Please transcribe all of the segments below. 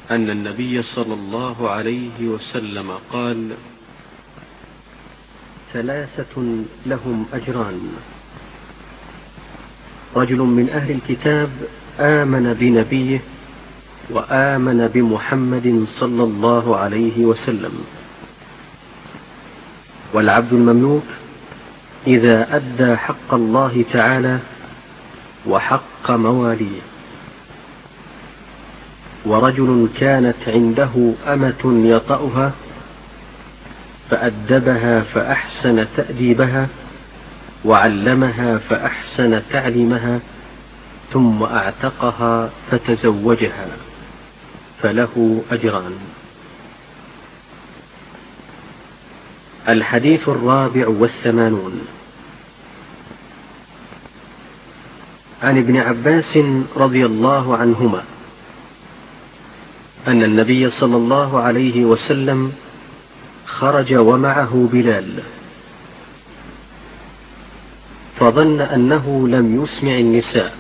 أن النبي صلى الله عليه وسلم قال: ثلاثة لهم أجران: رجل من أهل الكتاب آمن بنبيه وآمن بمحمد صلى الله عليه وسلم، والعبد المملوك إذا أدى حق الله تعالى وحق مواليه، ورجل كانت عنده أمة يطأها فأدبها فأحسن تأديبها وعلمها فأحسن تعليمها ثم أعتقها فتزوجها، فله أجران. الحديث 84. عن ابن عباس رضي الله عنهما أن النبي صلى الله عليه وسلم خرج ومعه بلال، فظن أنه لم يسمع النساء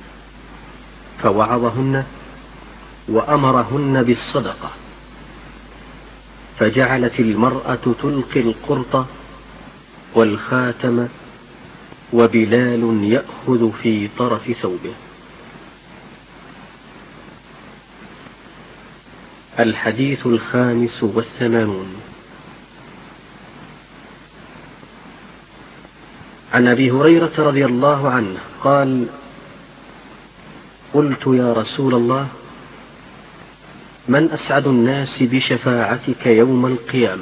فوعظهن وأمرهن بالصدقة، فجعلت المرأة تلقي القرط والخاتم وبلال يأخذ في طرف ثوبه. الحديث 85. عن أبي هريرة رضي الله عنه قال: قلت يا رسول الله، من أسعد الناس بشفاعتك يوم القيامة؟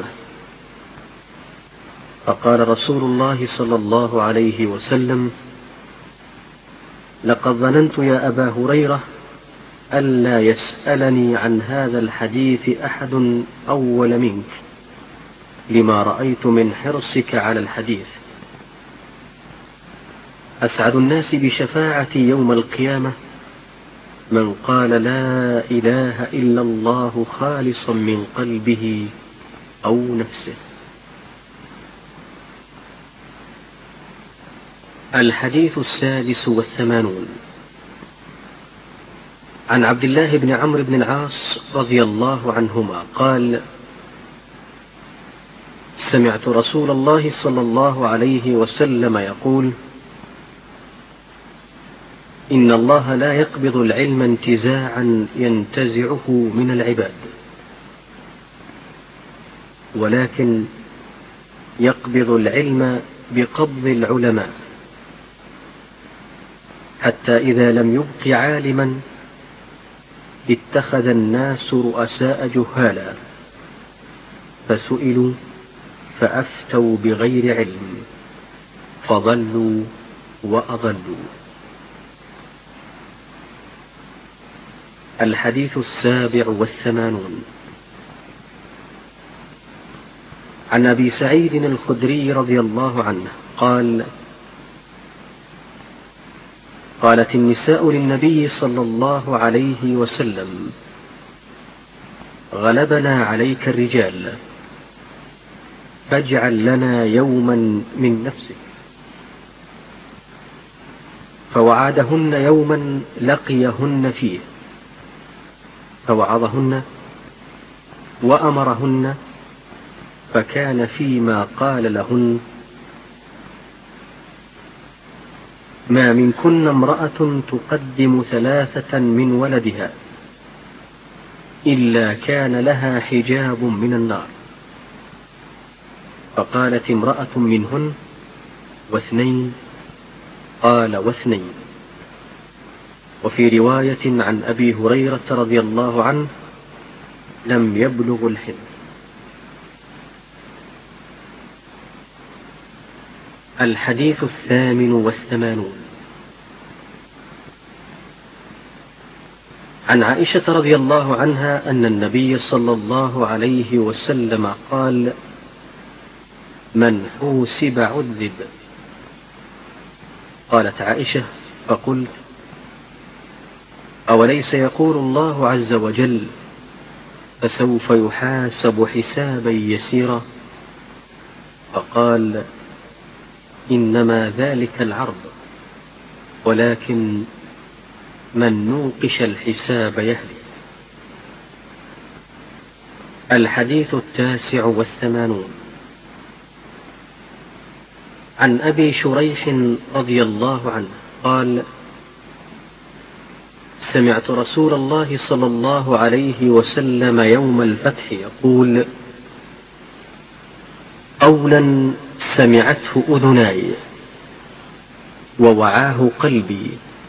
فقال رسول الله صلى الله عليه وسلم: لقد ظننت يا أبا هريرة ألا يسألني عن هذا الحديث أحد أول منك، لما رأيت من حرصك على الحديث. أسعد الناس بشفاعتي يوم القيامة من قال لا إله إلا الله خالصا من قلبه أو نفسه. الحديث 86. عن عبد الله بن عمرو بن العاص رضي الله عنهما قال: سمعت رسول الله صلى الله عليه وسلم يقول: إن الله لا يقبض العلم انتزاعا ينتزعه من العباد، ولكن يقبض العلم بقبض العلماء، حتى إذا لم يبق عالما اتخذ الناس رؤساء جهالا، فسئلوا فأفتوا بغير علم فضلوا وأضلوا. الحديث 87. عن أبي سعيد الخدري رضي الله عنه قال: قالت النساء للنبي صلى الله عليه وسلم: غلبنا عليك الرجال، فاجعل لنا يوما من نفسك. فوعدهن يوما لقيهن فيه، فوعظهن وأمرهن، فكان فيما قال لهن: ما منكن امرأة تقدم 3 من ولدها إلا كان لها حجاب من النار. فقالت امرأة منهن: و2؟ قال: و2. وفي رواية عن أبي هريرة رضي الله عنه: لم يبلغ الحلم. الحديث 88. عن عائشة رضي الله عنها أن النبي صلى الله عليه وسلم قال: من حوسب عذب. قالت عائشة: فقلت: أوليس يقول الله عز وجل: فسوف يحاسب حسابا يسيرا؟ فقال: إنما ذلك العرض، ولكن من نوقش الحساب يهلك. الحديث 89. عن أبي شريح رضي الله عنه قال: سمعت رسول الله صلى الله عليه وسلم يوم الفتح يقول: قولا سمعته أذناي ووعاه قلبي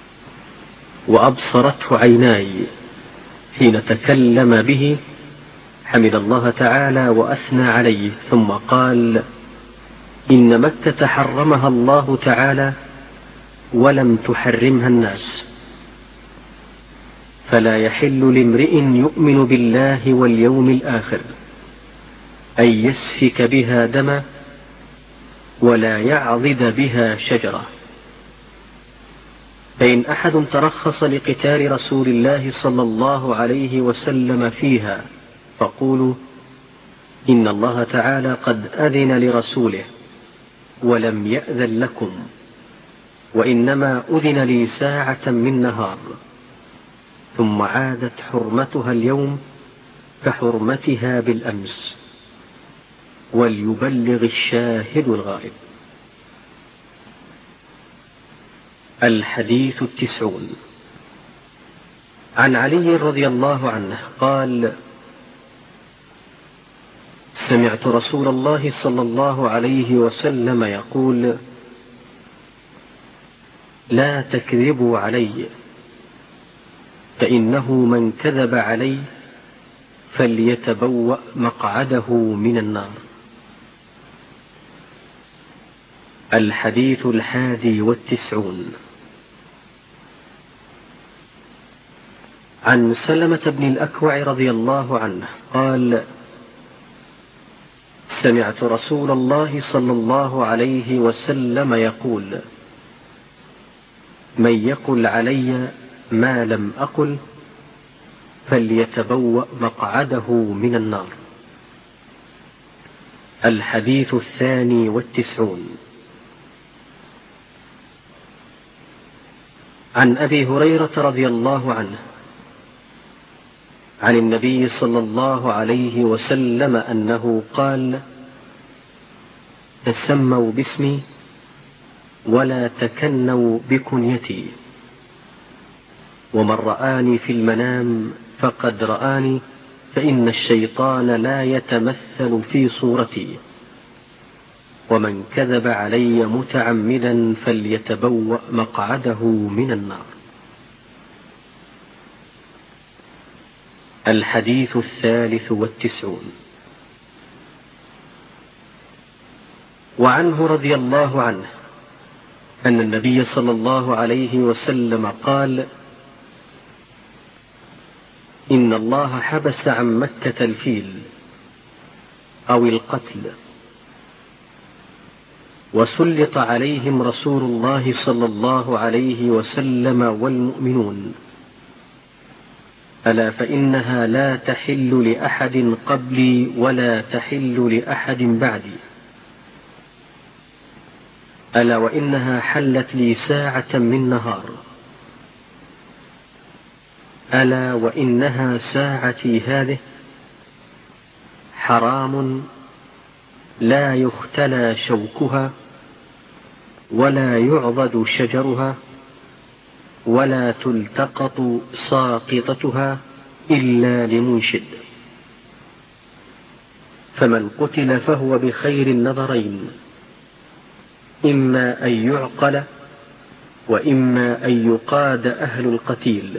وأبصرته عيناي حين تكلم به، حمد الله تعالى وأثنى عليه، ثم قال: إن مكة حرمها الله تعالى ولم تحرمها الناس، فلا يحل لامرئ يؤمن بالله واليوم الآخر أن يسفك بها دما ولا يعضد بها شجرة. فإن أحد ترخص لقتال رسول الله صلى الله عليه وسلم فيها فقولوا: إن الله تعالى قد أذن لرسوله ولم يأذن لكم، وإنما أذن لي ساعة من نهار، ثم عادت حرمتها اليوم كحرمتها بالأمس، وليبلغ الشاهد الغائب. الحديث 90. عن علي رضي الله عنه قال: سمعت رسول الله صلى الله عليه وسلم يقول: لا تكذبوا علي، فإنه من كذب علي فليتبوأ مقعده من النار. الحديث 91. عن سلمة بن الأكوع رضي الله عنه قال: سمعت رسول الله صلى الله عليه وسلم يقول: من يقل علي ما لم أقل فليتبوأ مقعده من النار. الحديث 92. عن أبي هريرة رضي الله عنه عن النبي صلى الله عليه وسلم أنه قال: تسموا باسمي ولا تكنوا بكنيتي، ومن رآني في المنام فقد رآني، فإن الشيطان لا يتمثل في صورتي، ومن كذب علي متعمدا فليتبوأ مقعده من النار. الحديث 93. وعنه رضي الله عنه أن النبي صلى الله عليه وسلم قال: إن الله حبس عن مكة الفيل أو القتل، وسلط عليهم رسول الله صلى الله عليه وسلم والمؤمنون، ألا فإنها لا تحل لأحد قبلي ولا تحل لأحد بعدي، ألا وإنها حلت لي ساعة من نهار، ألا وإنها ساعتي هذه حرام لا يختلى شوكها ولا يعضد شجرها ولا تلتقط ساقطتها إلا لمنشد، فمن قتل فهو بخير النظرين، إما أن يعقل وإما أن يقاد أهل القتيل.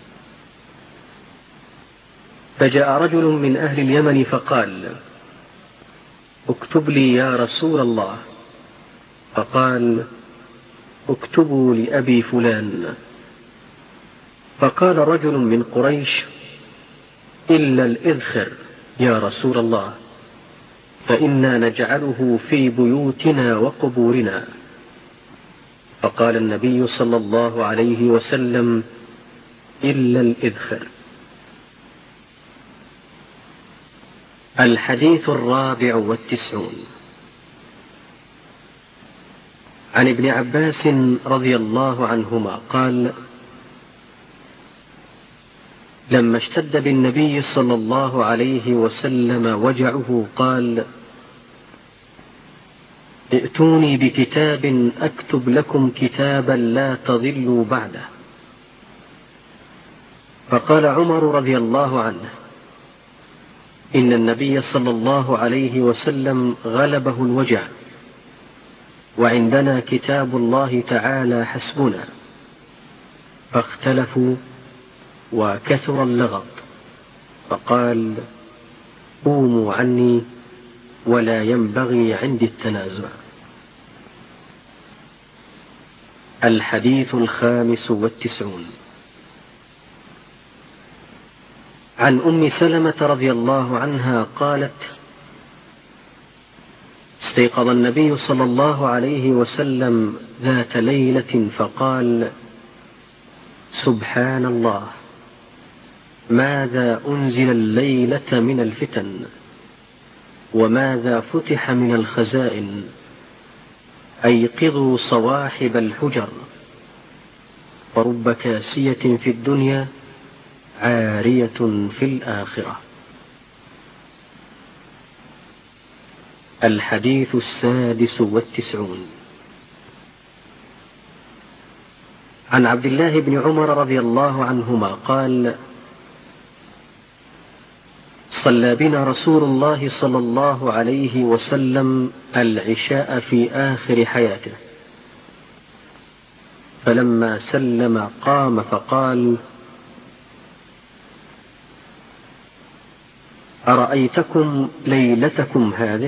فجاء رجل من أهل اليمن فقال: اكتب لي يا رسول الله. فقال: اكتبوا لأبي فلان. فقال رجل من قريش: إلا الإذخر يا رسول الله، فإنا نجعله في بيوتنا وقبورنا. فقال النبي صلى الله عليه وسلم: إلا الإذخر. الحديث 94. عن ابن عباس رضي الله عنهما قال: لما اشتد بالنبي صلى الله عليه وسلم وجعه قال: ائتوني بكتاب أكتب لكم كتابا لا تضلوا بعده. فقال عمر رضي الله عنه: إن النبي صلى الله عليه وسلم غلبه الوجع، وعندنا كتاب الله تعالى حسبنا. فاختلفوا وكثر اللغط، فقال: قوموا عني، ولا ينبغي عندي التنازع. الحديث 95. عن أم سلمة رضي الله عنها قالت: استيقظ النبي صلى الله عليه وسلم ذات ليلة فقال: سبحان الله، ماذا أنزل الليلة من الفتن، وماذا فتح من الخزائن، أيقظوا صواحب الحجر، ورب كاسية في الدنيا عارية في الآخرة. الحديث 96. عن عبد الله بن عمر رضي الله عنهما قال: صلى بنا رسول الله صلى الله عليه وسلم العشاء في آخر حياته، فلما سلم قام فقال: أرأيتكم ليلتكم هذه؟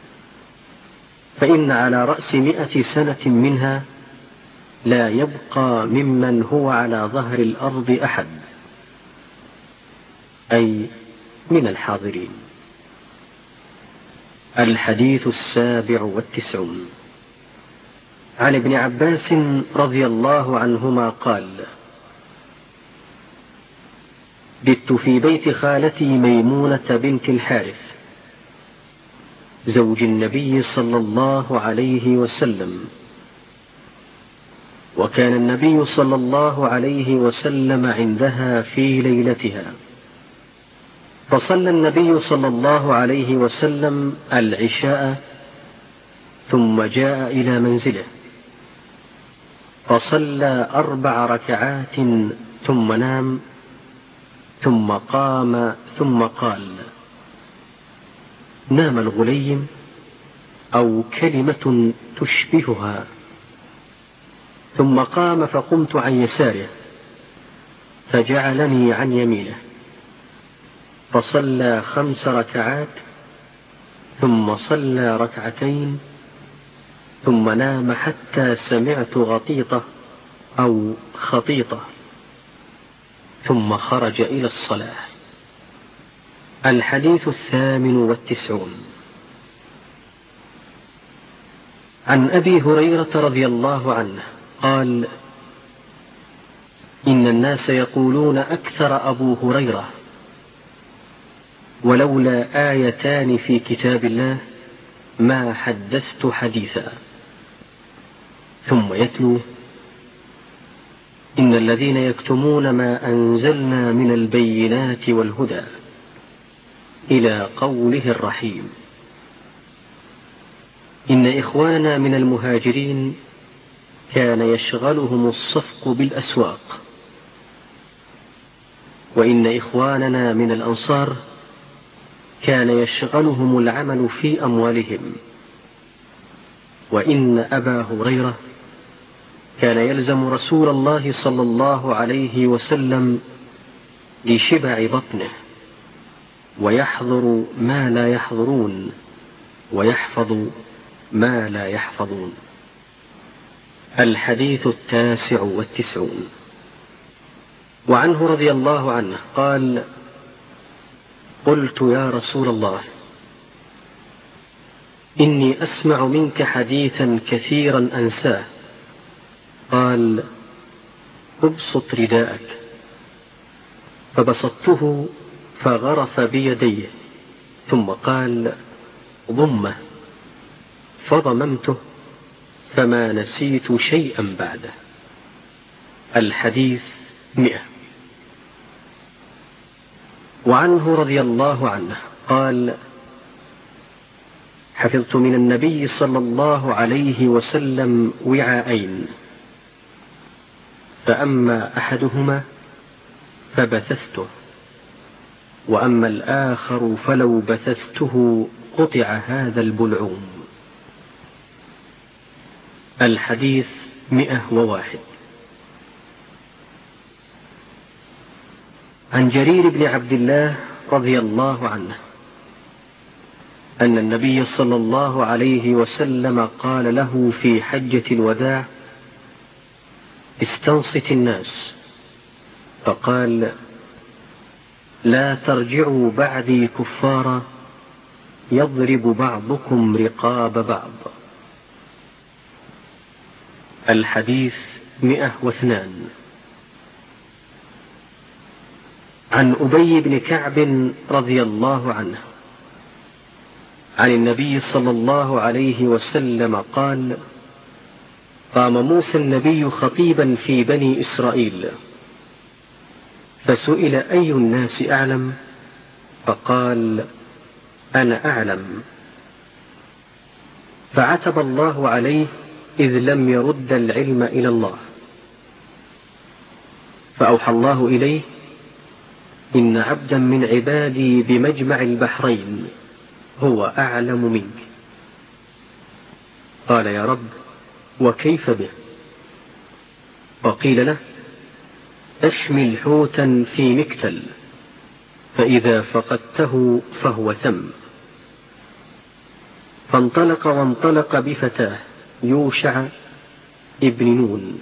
فإن على رأس 100 سنة منها لا يبقى ممن هو على ظهر الأرض أحد، أي من الحاضرين. الحديث 97. عن ابن عباس رضي الله عنهما قال: بت في بيت خالتي ميمونة بنت الحارث زوج النبي صلى الله عليه وسلم، وكان النبي صلى الله عليه وسلم عندها في ليلتها، فصلى النبي صلى الله عليه وسلم العشاء ثم جاء إلى منزله فصلى 4 ركعات ثم نام، ثم قام ثم قال: نام الغليم، أو كلمة تشبهها. ثم قام فقمت عن يساره فجعلني عن يمينه، فصلى 5 ركعات ثم صلى 2 ركعتين، ثم نام حتى سمعت غطيطة أو خطيطة، ثم خرج إلى الصلاة. الحديث 98. عن أبي هريرة رضي الله عنه قال: إن الناس يقولون أكثر أبو هريرة، ولولا آيتان في كتاب الله ما حدثت حديثا. ثم يتلو: إن الذين يكتمون ما أنزلنا من البينات والهدى، إلى قوله الرحيم. إن إخواننا من المهاجرين كان يشغلهم الصفق بالأسواق، وإن إخواننا من الأنصار كان يشغلهم العمل في أموالهم، وإن أبا هريرة كان يلزم رسول الله صلى الله عليه وسلم لشبع بطنه، ويحضر ما لا يحضرون، ويحفظ ما لا يحفظون. الحديث 99. وعنه رضي الله عنه قال: قلت يا رسول الله، إني أسمع منك حديثا كثيرا أنساه. قال: ابسط رداءك. فبسطته فغرف بيديه، ثم قال: ضمه. فضممته فما نسيت شيئا بعده. الحديث 100. وعنه رضي الله عنه قال: حفظت من النبي صلى الله عليه وسلم وعاءين، فأما أحدهما فبثثته، وأما الآخر فلو بثثته قطع هذا البلعوم. الحديث 101. عن جرير بن عبد الله رضي الله عنه أن النبي صلى الله عليه وسلم قال له في حجة الوداع: استنصت الناس، فقال: لا ترجعوا بعدي كفارا يضرب بعضكم رقاب بعض. الحديث 102. عن أبي بن كعب رضي الله عنه عن النبي صلى الله عليه وسلم قال: قام موسى النبي خطيبا في بني إسرائيل، فسئل: أي الناس أعلم؟ فقال: أنا أعلم. فعتب الله عليه إذ لم يرد العلم إلى الله، فأوحى الله إليه: إن عبدا من عبادي بمجمع البحرين هو أعلم منك. قال: يا رب، وكيف به؟ وقيل له: احمل حوتا في مكتل، فإذا فقدته فهو ثم. فانطلق وانطلق بفتاه يوشع ابن نون،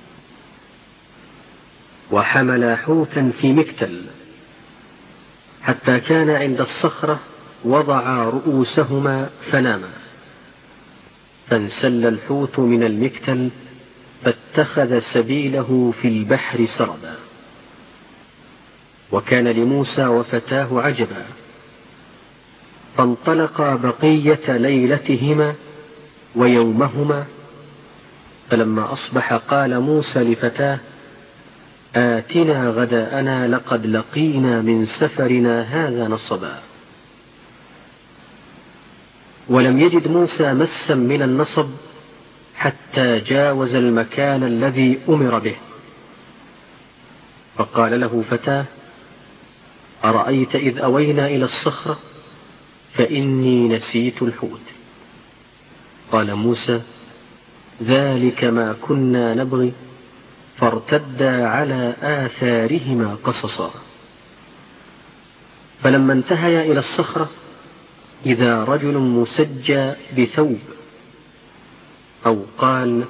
وحمل حوتا في مكتل حتى كان عند الصخرة، وضعا رؤوسهما فناما، فانسل الحوت من المكتل، فاتخذ سبيله في البحر سربا. وكان لموسى وفتاه عجبا، فانطلقا بقية ليلتهما ويومهما، فلما أصبح قال موسى لفتاه: آتنا غداءنا لقد لقينا من سفرنا هذا نصبا. ولم يجد موسى مسا من النصب حتى جاوز المكان الذي أمر به، فقال له فتاه: أرأيت إذ أوينا إلى الصخرة فإني نسيت الحوت. قال موسى: ذلك ما كنا نبغي، فارتدا على آثارهما قصصا. فلما انتهيا إلى الصخرة إذا رجل مسجى بثوب، أو قال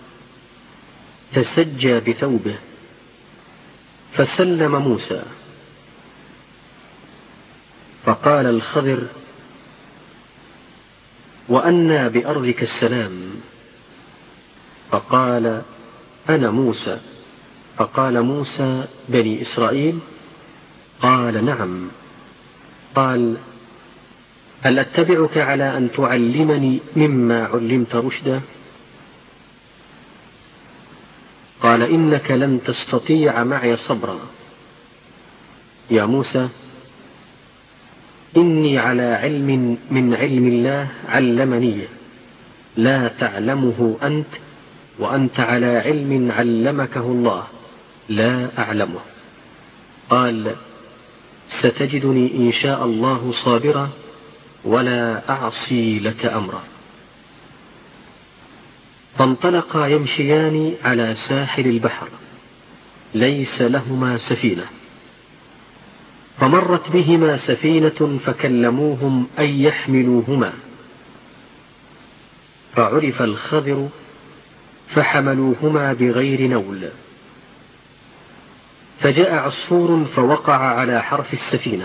تسجى بثوبه، فسلم موسى. فقال الخضر: وأنى بأرضك السلام؟ فقال: أنا موسى. فقال موسى: بني إسرائيل؟ قال: نعم. قال: هل أتبعك على أن تعلمني مما علمت رشدا؟ قال: إنك لن تستطيع معي صبرا. يا موسى، إني على علم من علم الله علمني لا تعلمه أنت، وأنت على علم علمكه الله لا أعلمه. قال: ستجدني إن شاء الله صابرا ولا أعصي لك أمرا. فانطلقا يمشيان على ساحل البحر، ليس لهما سفينة، فمرت بهما سفينة فكلموهم أن يحملوهما، فعرف الخضر فحملوهما بغير نول. فجاء عصفور فوقع على حرف السفينة،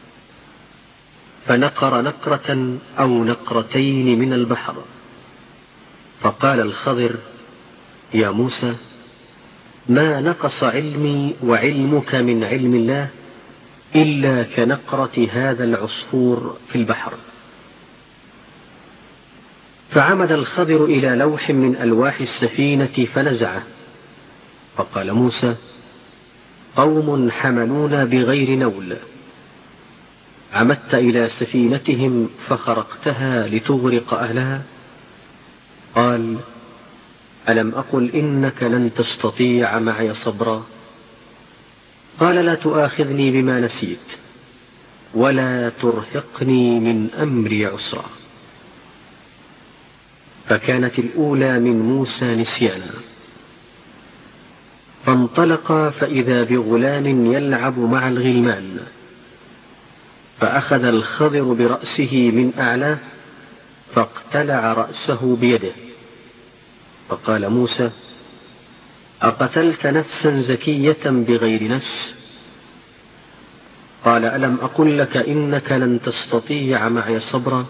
فنقر نقرة أو نقرتين من البحر. فقال الخضر: يا موسى، ما نقص علمي وعلمك من علم الله إلا كنقرة هذا العصفور في البحر. فعمد الخضر إلى لوح من ألواح السفينة فنزعه، فقال موسى: قوم حملونا بغير نول عمدت إلى سفينتهم فخرقتها لتغرق أهلها؟ قال: ألم أقل إنك لن تستطيع معي صبرا؟ قال: لا تؤاخذني بما نسيت ولا ترهقني من أمري عسرا. فكانت الأولى من موسى نسيانا. فانطلق فإذا بغلام يلعب مع الغلمان، فأخذ الخضر برأسه من أعلاه فاقتلع رأسه بيده. فقال موسى: أقتلت نفسا زكية بغير نفس؟ قال: ألم أقل لك إنك لن تستطيع معي صبرا؟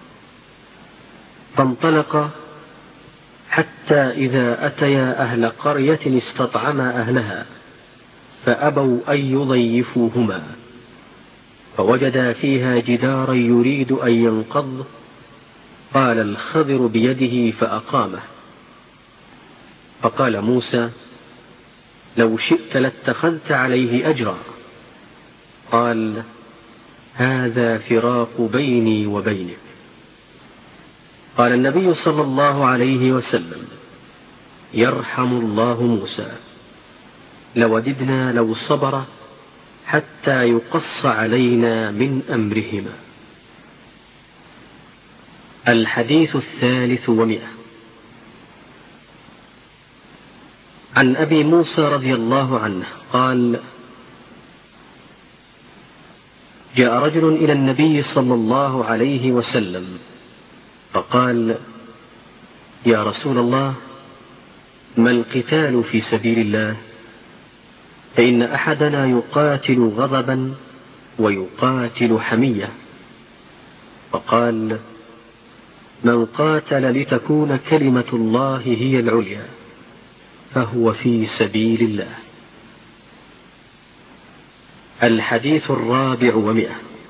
فانطلق حتى إذا أتيا أهل قرية استطعما أهلها فأبوا أن يضيفوهما، فوجدا فيها جدارا يريد أن ينقض، قال الخضر بيده فأقامه. فقال موسى: لو شئت لاتخذت عليه أجرا. قال: هذا فراق بيني وبينك. قال النبي صلى الله عليه وسلم: يرحم الله موسى، لوددنا لو صبر حتى يقص علينا من أمرهما. الحديث 300. عن أبي موسى رضي الله عنه قال: جاء رجل إلى النبي صلى الله عليه وسلم فقال: يا رسول الله، ما القتال في سبيل الله؟ فإن أحدنا يقاتل غضبا ويقاتل حمية. فقال: من قاتل لتكون كلمة الله هي العليا فهو في سبيل الله. الحديث 400.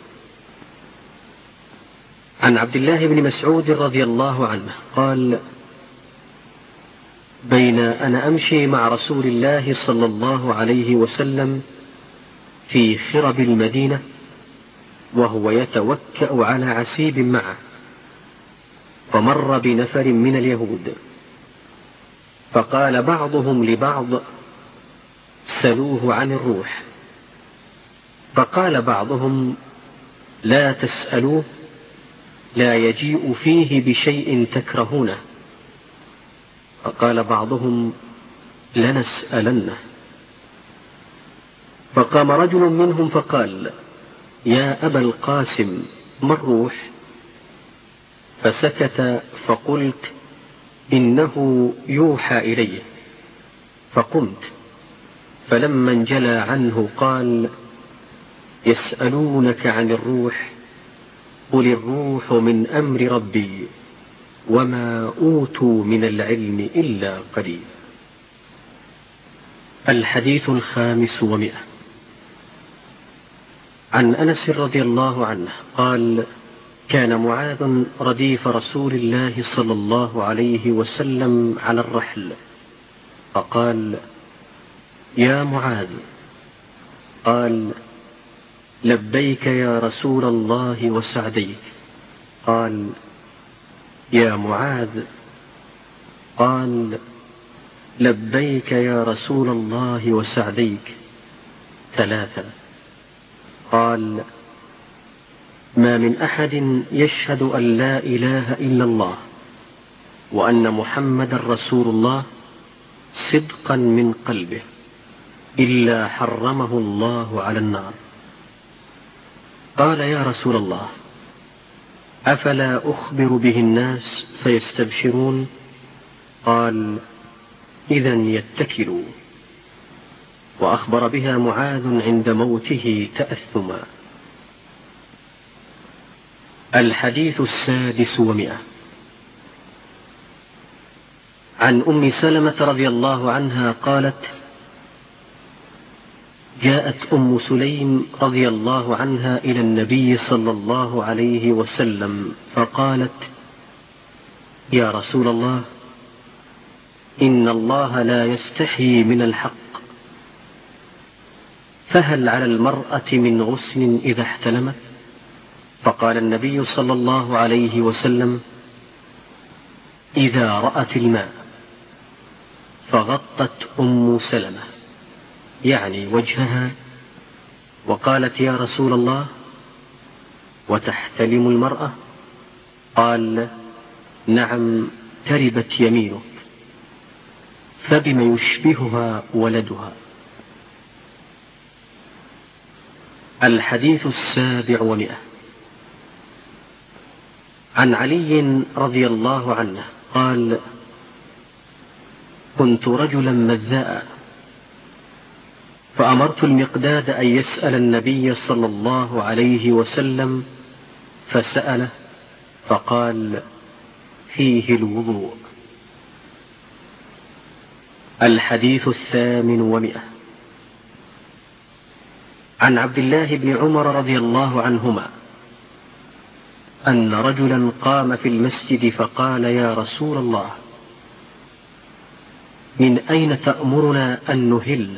عن عبد الله بن مسعود رضي الله عنه قال: بين أنا أمشي مع رسول الله صلى الله عليه وسلم في خرب المدينة وهو يتوكأ على عسيب معه، فمر بنفر من اليهود، فقال بعضهم لبعض: سلوه عن الروح. فقال بعضهم: لا تسألوه، لا يجيء فيه بشيء تكرهونه. فقال بعضهم: لنسألنه. فقام رجل منهم فقال: يا أبا القاسم، ما الروح؟ فسكت، فقلت: إنه يوحى إليه. فقمت، فلما انجلى عنه قال: يسألونك عن الروح، قل الروح من أمر ربي وما أوتوا من العلم إلا قليل. الحديث 500. عن أنس رضي الله عنه قال: كان معاذ رديف رسول الله صلى الله عليه وسلم على الرحل، فقال: يا معاذ. قال: لبيك يا رسول الله وسعديك. قال: يا معاذ. قال: لبيك يا رسول الله وسعديك 3. قال: ما من أحد يشهد أن لا إله إلا الله وأن محمد رسول الله صدقا من قلبه إلا حرمه الله على النار. قال: يا رسول الله، أفلا أخبر به الناس فيستبشرون؟ قال: إذن يتكلوا. وأخبر بها معاذ عند موته تأثما. الحديث 600. عن أم سلمة رضي الله عنها قالت: جاءت أم سليم رضي الله عنها إلى النبي صلى الله عليه وسلم فقالت: يا رسول الله، إن الله لا يستحيي من الحق، فهل على المرأة من غسل إذا احتلمت؟ فقال النبي صلى الله عليه وسلم: إذا رأت الماء فغطت أم سلمة يعني وجهها وقالت: يا رسول الله، وتحتلم المرأة؟ قال: نعم، تربت يمينك. فبم يشبهها ولدها. الحديث 700. عن علي رضي الله عنه قال: كنت رجلا مذاء، فأمرت المقداد أن يسأل النبي صلى الله عليه وسلم، فسأله فقال: فيه الوضوء. الحديث 800. عن عبد الله بن عمر رضي الله عنهما أن رجلا قام في المسجد فقال: يا رسول الله، من أين تأمرنا أن نهل؟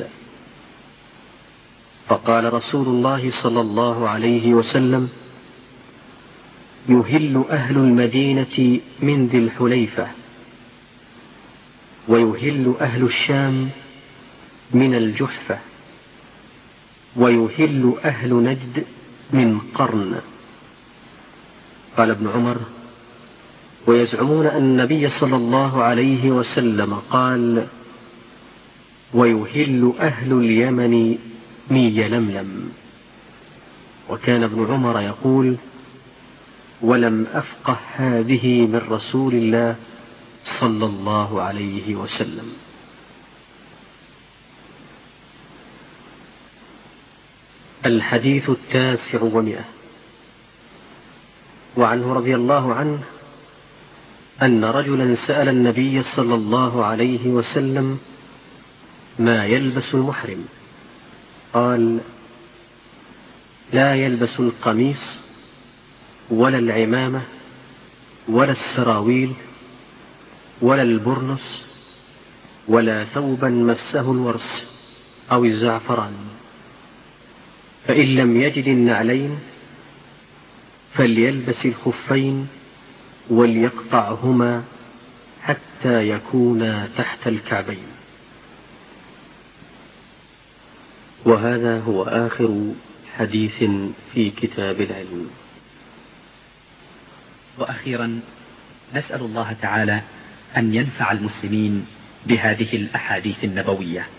فقال رسول الله صلى الله عليه وسلم: يهل أهل المدينة من ذي الحليفة، ويهل أهل الشام من الجحفة، ويهل أهل نجد من قرن. قال ابن عمر: ويزعمون أن النبي صلى الله عليه وسلم قال: ويهل أهل اليمن من يلملم. وكان ابن عمر يقول: ولم أفقه هذه من رسول الله صلى الله عليه وسلم. الحديث 900. وعنه رضي الله عنه أن رجلا سأل النبي صلى الله عليه وسلم: ما يلبس المحرم؟ قال: لا يلبس القميص ولا العمامة ولا السراويل ولا البرنس ولا ثوبا مسه الورس أو الزعفران، فإن لم يجد النعلين فليلبس الخفين وليقطعهما حتى يكونا تحت الكعبين. وهذا هو آخر حديث في كتاب العلم. وأخيرا نسأل الله تعالى أن ينفع المسلمين بهذه الأحاديث النبوية.